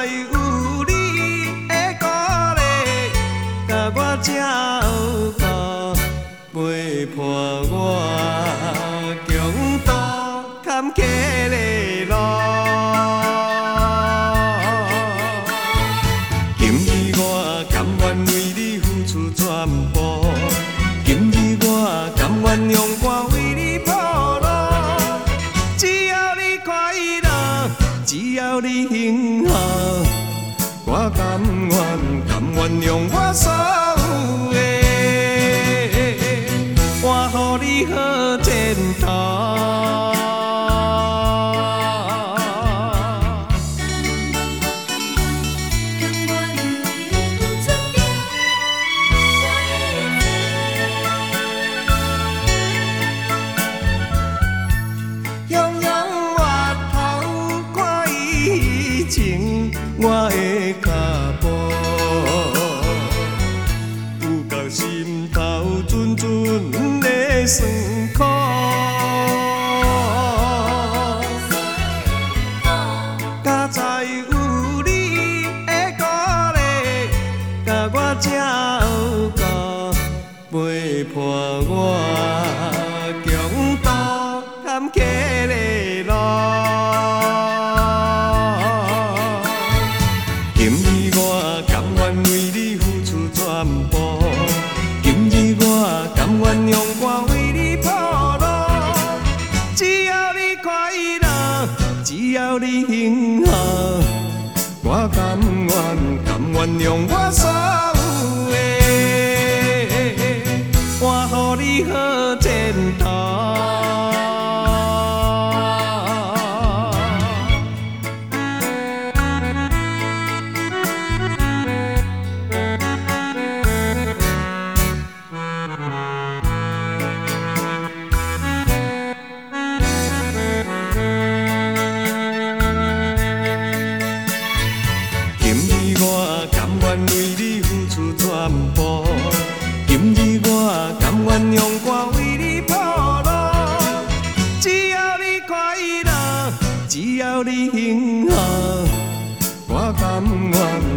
有你的鼓励，甲我才有够陪伴我强度坎坷的路。今日我甘愿为你付出全部，今日我甘愿用歌为你铺路。只要你快乐，只要你幸福，我甘愿用我所有的，换予你好前途。我的脚步有到心头，阵阵的酸苦。加在有你的鼓励，甲我才有够陪伴我强度坎坷的路。今日我甘愿为你付出全部，今日我甘愿用歌为你铺路。只要你快乐，只要你幸福，我甘愿用我所有的，换予你好前途。我甘愿为你付出全部，今日我甘愿用歌为你铺路。只要你快乐，只要你幸福，我甘愿